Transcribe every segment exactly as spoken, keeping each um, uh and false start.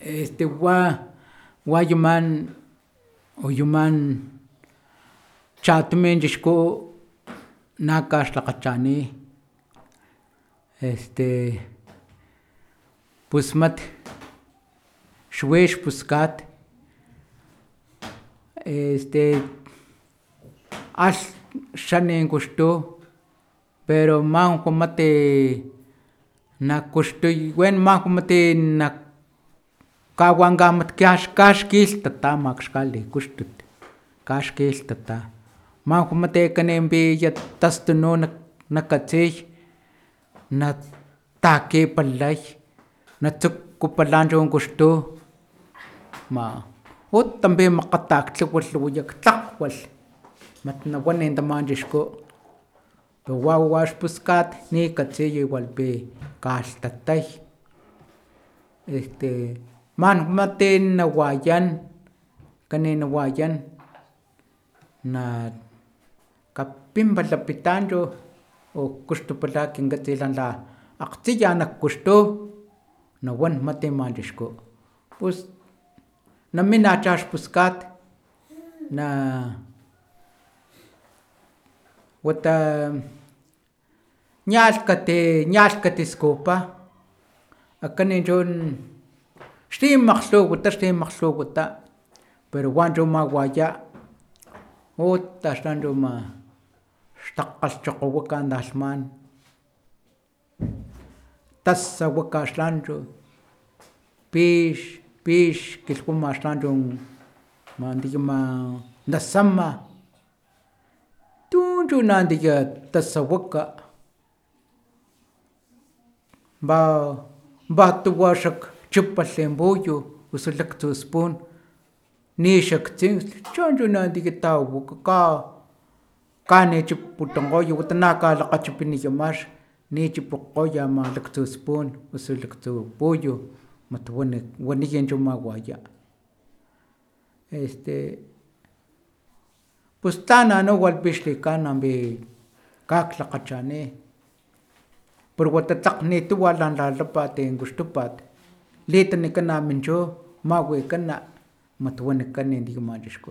este wa wa yuman o yuman chatumen jixko nakaxlakgachani este pusmat xwe xpuskat este alh xanin kuxtu pero man kgomati nakuxtuy wen man kgomati nak kawankamat kaxkilhtata makxkalikuxtut kaxkilhtata man kgomati kanimpiya tastunu nakatsiy natakipalay natsukupala chu kuxtu ma utampi makgata ktlhuwalh lhuwaya ktlakgwalh mat nawani taman chixku pero wa wa xpuskat nikatsiy walpi kalhtatay este man kgomati nawayan kani nawayan na kapinpalapitan chu o kuxtupala kinkatsiy la akgtsiya nak kuxtu nawan mat man chixku pus naminacha xpuskat na wata ñalhkati ñalhkati skupa akani chun xlimakglhuwata xlimakglhuwata pero wanchu mawaya utaxla chu ma xtakgalhchokgowaka talhman tasawaka xlan chu pix pix kilhuma xlan chu mantiyama nasama tun chu nantiya tasawaka va vatuwa xak chipalhi puyu usu laktsu spun nixaktsints chon chu nantiya tawaka ka kanichiputonkgoy wata na kalakgachipiniyama nichipokgoy ama laktsu spun osu laktsu puyu mat waniya chu mawaya este pus tlan anu walpi xlikana pi kaklakgachani pero wata tlakg nituwa lan lalapat kuxtupat litanikana min chu mawikana mat wanikan tiyama chixku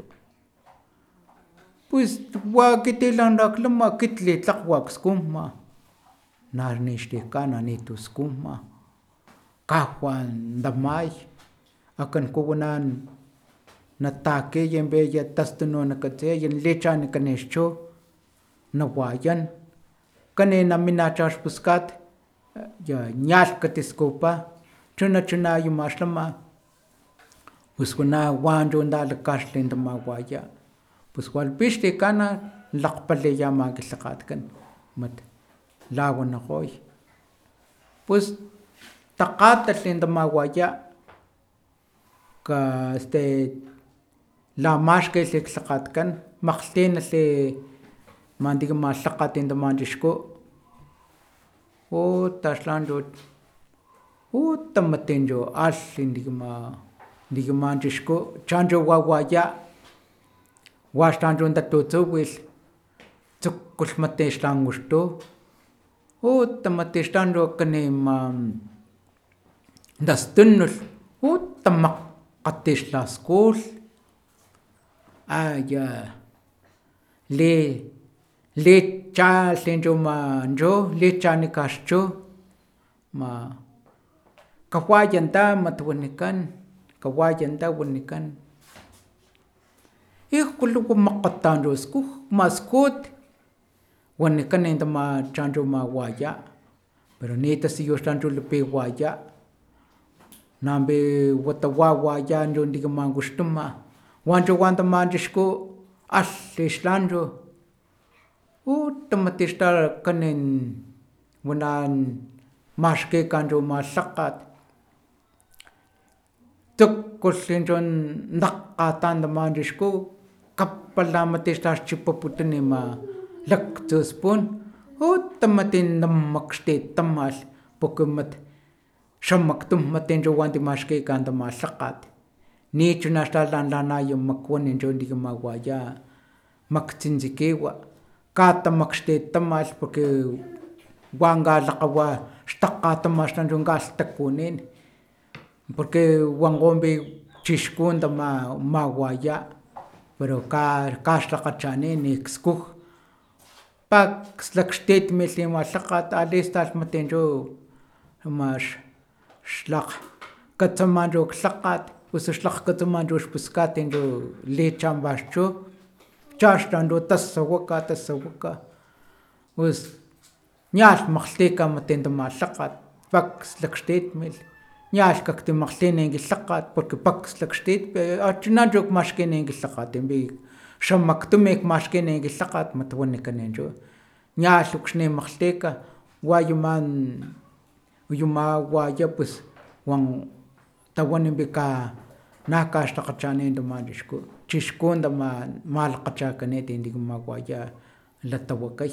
pues wa akiti lan laklama akit litlakgwa skujma na nixlikana nitu skujma kajwan tamay akan kuwanan natakiy piya tastunu nakatsiy lichanikani xchu nawayan kani naminacha xpuskat ñalhkati skupa chuna chuna yumaxlama pus wana wan chu talakaxli tamawaya pus walpi xlikana lakgpaliyama kilhakgatkan mat lawanikgoy pus takgatalh tamawaya ka este lamaxkilh lhakgatkan makgtinalhi mantiyama lhakgat taman chixku utaxlan chu utamat chu alh tiyama tiyama chixku chanchu wawaya waxtan chu tatutsuwilh tsukulhmati xlan kuxtu utamati xlan chu kanima tastunulh utamakgati xlaskulh aya li lichalhi chu manchu lichanikaxchu ma kawayanta mat wanikan kawayanta wanikan ijku luwa makgata chu skujma skut wanikan tama chan chu mawaya pero nitasiyu xlan chu lipiwaya nampi wata wawaya chu tiyama kuxtuma wanchu wan taman chixku alh xlan chu utamati xtalakanin wanan maxkikan chu ma lhakgat tsukulh chu nakgatan taman chixku kapalamati xtaxchipaputuni ma laktsu spun utamati namakxtitamalh porque mat xamaktum mat chu wan timaxkikan tama lhakgat nichuna xtalanlanaya makuani chu tiyama waya maktsintskiwa katamakxtitamalh porque wan kalakgawa xtakgatama xlan chu kalhtakunin porque wangombe chishkunda ma ma waya pero ka kaxlakgachani nikskuj pakslakxtit milhimalhakgat alistalhmatin chu max xlakg katsama chu lhakgat osu xlakgkatsama chu xpuskat chu lichanpax chu chaxtan chu tasawaka tasawaka pues ñalh makglhti mat tamalhakgat paks lakxtitmilh ñalh kaktimakglhtin kilhakgat porque paks lakxtit achuna chu kmaxkin kilhakgat xamaktumi kmaxkin kilhakgat mat wanikan chu ñalh ukxni makglhtika wayama uyuma waya pues wan tawani ka na kaxtakgachani tsama chixku chixku malakgachakanit ama waya latawakay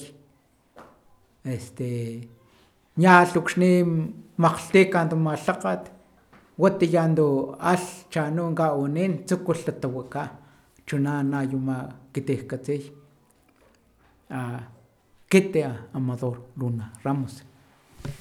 este ñalh ukxni makglhtika tamalhakgat watiya tu alh chanu kawinin tsukulh tatawaka chuna na yuma kitijkatsiy kit Amador Luna Ramos.